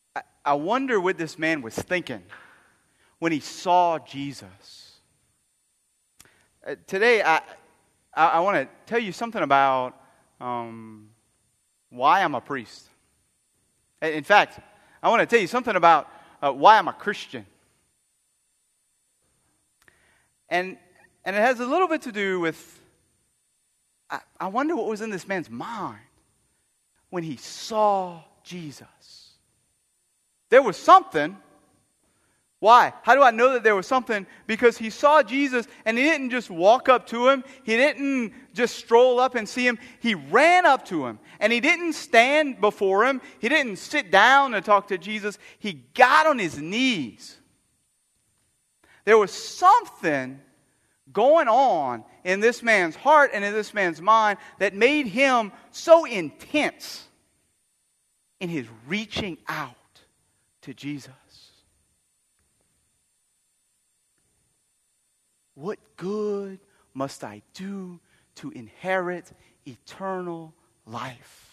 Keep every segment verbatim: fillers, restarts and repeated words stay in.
I, I wonder what this man was thinking when he saw Jesus. Uh, today, I I, I want to tell you something about um, why I'm a priest. In fact, I want to tell you something about uh, why I'm a Christian. And and it has a little bit to do with, I, I wonder what was in this man's mind when he saw Jesus. There was something. Why? How do I know that there was something? Because he saw Jesus and he didn't just walk up to him. He didn't just stroll up and see him. He ran up to him. And he didn't stand before him. He didn't sit down and talk to Jesus. He got on his knees. There was something going on in this man's heart and in this man's mind that made him so intense in his reaching out to Jesus. What good must I do to inherit eternal life?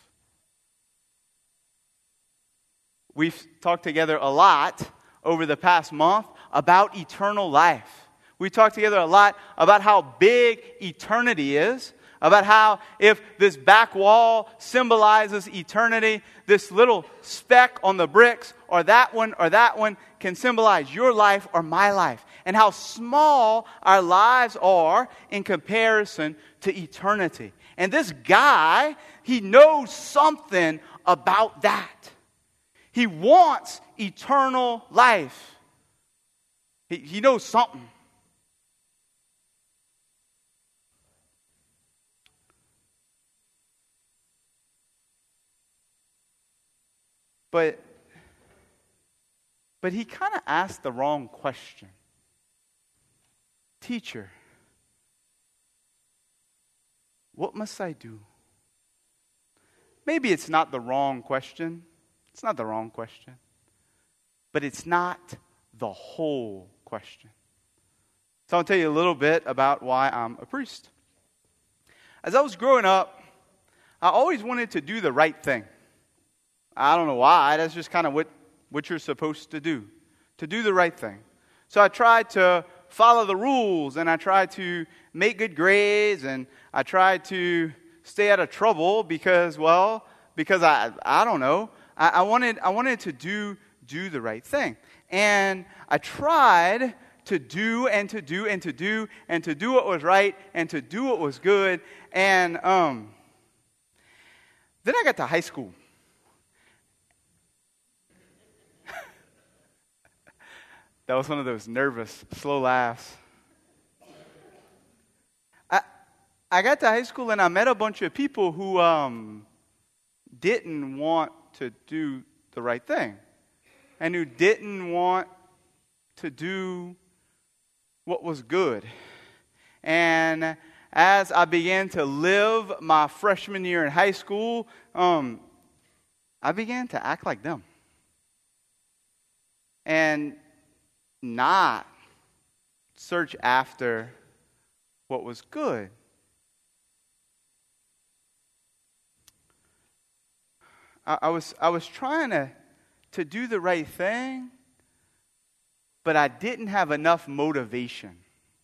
We've talked together a lot over the past month about eternal life. We talked together a lot about how big eternity is, about how if this back wall symbolizes eternity, this little speck on the bricks or that one or that one can symbolize your life or my life, and how small our lives are in comparison to eternity. And this guy, he knows something about that. He wants eternal life. He, he knows something. But, but he kind of asked the wrong question. Teacher, what must I do? Maybe it's not the wrong question. It's not the wrong question. But it's not the whole question. So I'll tell you a little bit about why I'm a priest. As I was growing up, I always wanted to do the right thing. I don't know why. That's just kind of what, what you're supposed to do. To do the right thing. So I tried to follow the rules, and I tried to make good grades, and I tried to stay out of trouble because, well, because I I don't know. I, I wanted I wanted to do do the right thing. And I tried to do and to do and to do and to do what was right and to do what was good. And um, then I got to high school. That was one of those nervous, slow laughs. I I got to high school and I met a bunch of people who um, didn't want to do the right thing. And who didn't want to do what was good. And as I began to live my freshman year in high school, um, I began to act like them. And not search after what was good. I, I was I was trying to, to do the right thing, but I didn't have enough motivation.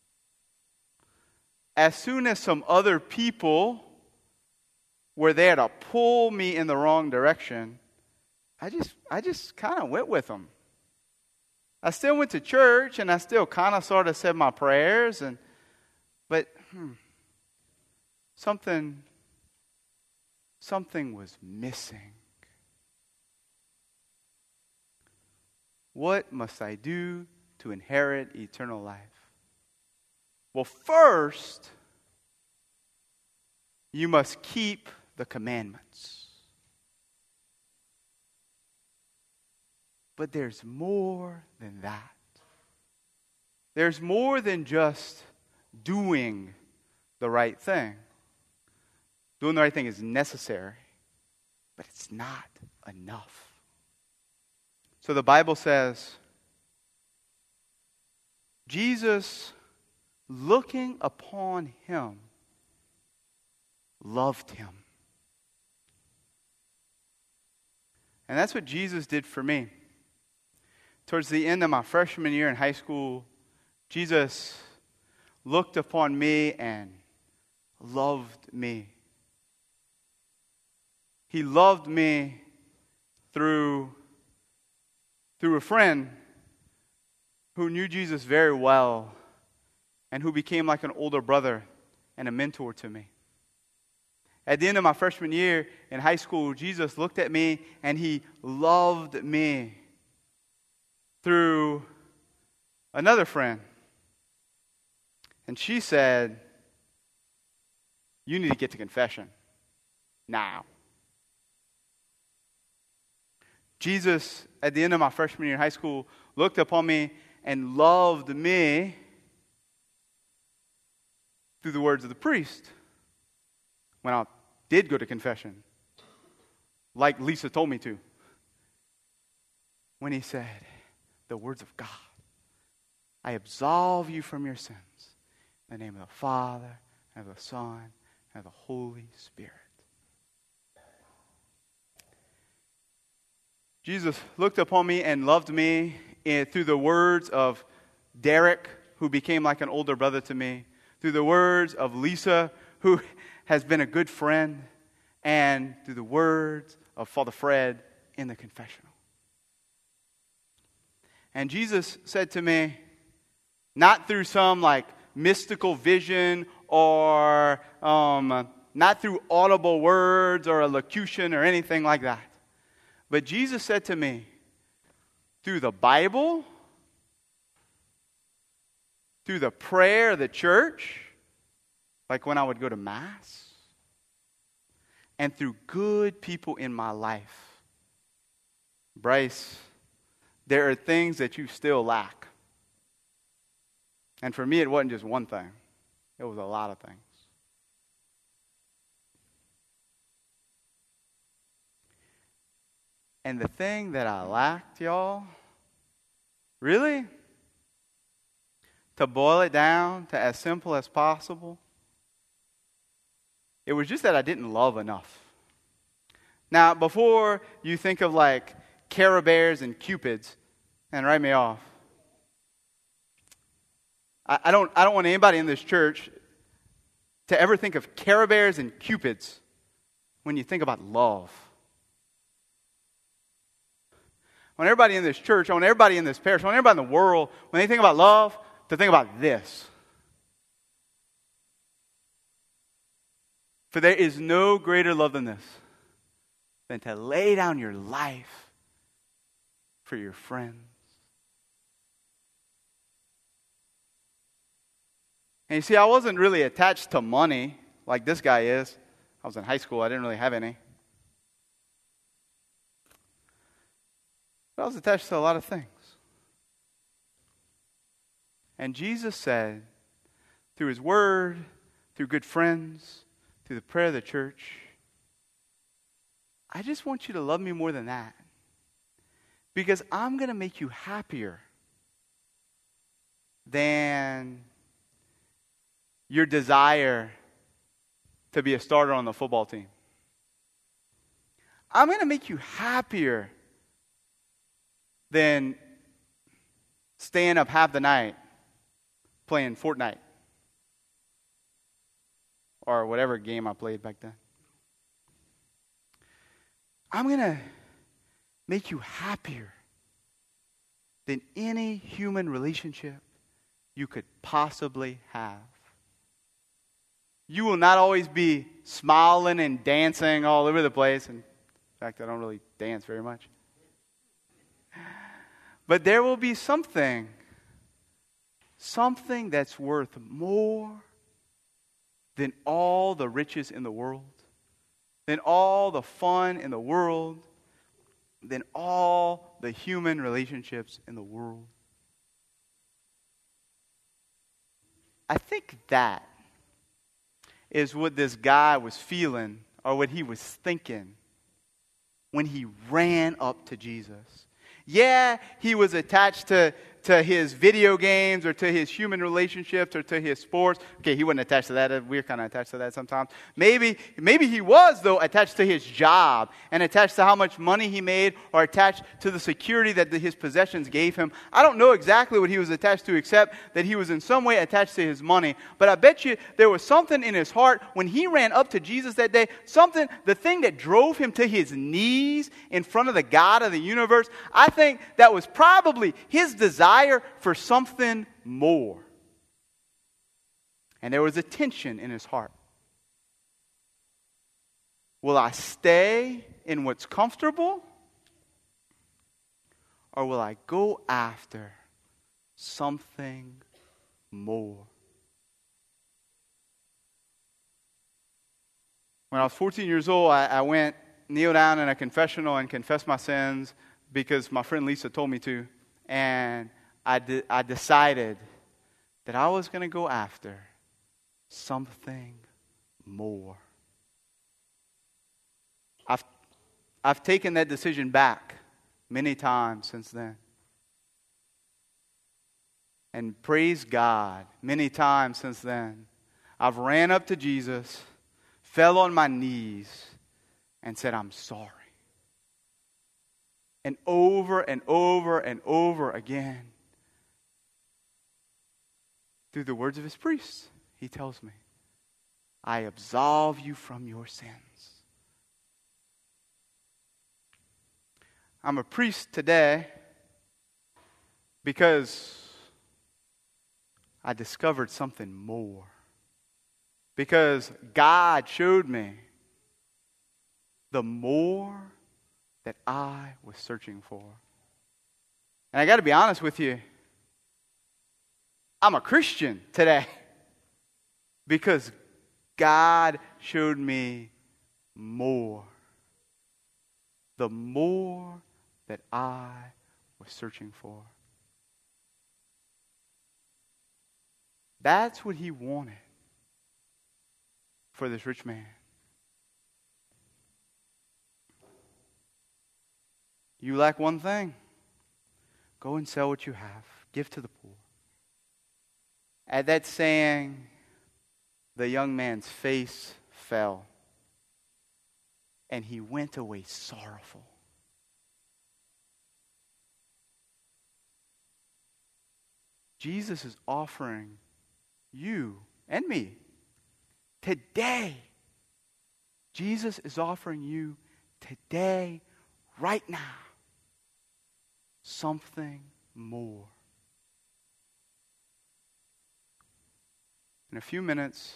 As soon as some other people were there to pull me in the wrong direction, I just I just kind of went with them. I still went to church, and I still kind of sort of said my prayers, and but hmm, something, something was missing. What must I do to inherit eternal life? Well, first, you must keep the commandments. But there's more than that. There's more than just doing the right thing. Doing the right thing is necessary, but it's not enough. So the Bible says, Jesus, looking upon him, loved him. And that's what Jesus did for me. towards the end of my freshman year in high school, Jesus looked upon me and loved me. He loved me through, through a friend who knew Jesus very well and who became like an older brother and a mentor to me. At the end of my freshman year in high school, Jesus looked at me and He loved me through another friend. And she said, "You need to get to confession now." Jesus, at the end of my freshman year in high school, looked upon me and loved me through the words of the priest when I did go to confession, like Lisa told me to. When he said, the words of God, "I absolve you from your sins in the name of the Father, and of the Son, and of the Holy Spirit." Jesus looked upon me and loved me in, through the words of Derek, who became like an older brother to me, through the words of Lisa, who has been a good friend, and through the words of Father Fred in the confessional. And Jesus said to me, not through some like mystical vision or um, not through audible words or a locution or anything like that, but Jesus said to me, through the Bible, through the prayer of the church, like when I would go to Mass, and through good people in my life, Bryce, there are things that you still lack. And for me, it wasn't just one thing. It was a lot of things. And the thing that I lacked, y'all, really, to boil it down to as simple as possible, it was just that I didn't love enough. Now, before you think of like Care Bears and Cupids, and write me off, I, I don't I don't want anybody in this church to ever think of Care Bears and Cupids when you think about love. I want everybody in this church, I want everybody in this parish, I want everybody in the world, when they think about love, to think about this. For there is no greater love than this, than to lay down your life for your friends. And you see, I wasn't really attached to money like this guy is. I was in high school, I didn't really have any. But I was attached to a lot of things. And Jesus said, through His Word, through good friends, through the prayer of the church, I just want you to love me more than that. Because I'm going to make you happier than your desire to be a starter on the football team. I'm going to make you happier than staying up half the night playing Fortnite or whatever game I played back then. I'm going to make you happier than any human relationship you could possibly have. You will not always be smiling and dancing all over the place. In fact, I don't really dance very much. But there will be something, something that's worth more than all the riches in the world, than all the fun in the world, than all the human relationships in the world. I think that is what this guy was feeling, or what he was thinking when he ran up to Jesus. Yeah, he was attached to, to his video games or to his human relationships or to his sports. Okay, he wasn't attached to that. We're kind of attached to that sometimes. Maybe, maybe he was, though, attached to his job and attached to how much money he made or attached to the security that the, his possessions gave him. I don't know exactly what he was attached to except that he was in some way attached to his money. But I bet you there was something in his heart when he ran up to Jesus that day, something, the thing that drove him to his knees in front of the God of the universe. I think that was probably his desire for something more. And there was a tension in his heart. Will I stay in what's comfortable? Or will I go after something more? When I was fourteen years old, I, I went, kneel down in a confessional and confess my sins because my friend Lisa told me to. And I, de- I decided that I was going to go after something more. I've, I've taken that decision back many times since then. And praise God, many times since then, I've ran up to Jesus, fell on my knees, and said, I'm sorry. And over and over and over again, through the words of his priest, he tells me, I absolve you from your sins. I'm a priest today because I discovered something more. Because God showed me the more that I was searching for. And I got to be honest with you, I'm a Christian today because God showed me more. The more that I was searching for. That's what he wanted for this rich man. You lack one thing. Go and sell what you have. Give to the poor. At that saying, the young man's face fell, and he went away sorrowful. Jesus is offering you and me today. Jesus is offering you today, right now, something more. In a few minutes,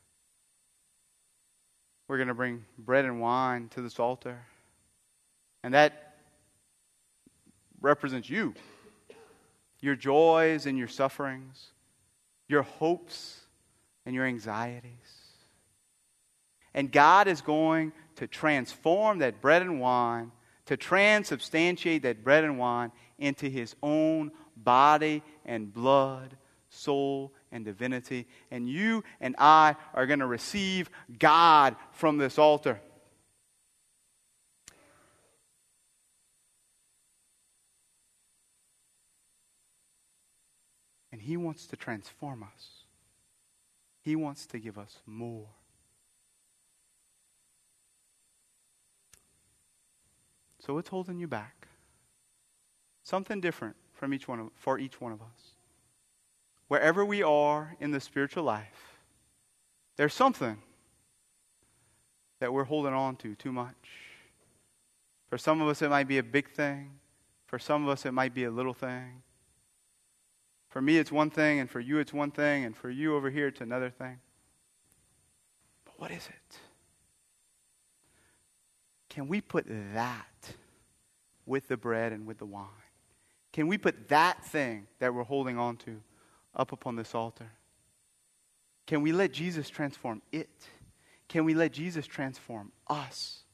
we're going to bring bread and wine to this altar. And that represents you. Your joys and your sufferings. Your hopes and your anxieties. And God is going to transform that bread and wine, to transubstantiate that bread and wine into His own body and blood, soul and divinity. And you and I are going to receive God from this altar. And He wants to transform us. He wants to give us more. So what's holding you back? Something different from each one of, for each one of us. Wherever we are in the spiritual life, there's something that we're holding on to too much. For some of us, it might be a big thing. For some of us, it might be a little thing. For me, it's one thing, and for you, it's one thing, and for you over here, it's another thing. But what is it? Can we put that with the bread and with the wine? Can we put that thing that we're holding on to up upon this altar? Can we let Jesus transform it? Can we let Jesus transform us?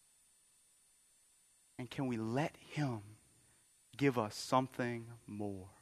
And can we let Him give us something more?